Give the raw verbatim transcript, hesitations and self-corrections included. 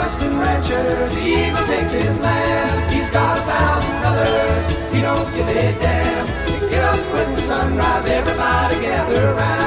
western rancher, the eagle takes his land. He's got a thousand brothers, he don't give a damn. Get up with the sunrise, everybody gather around.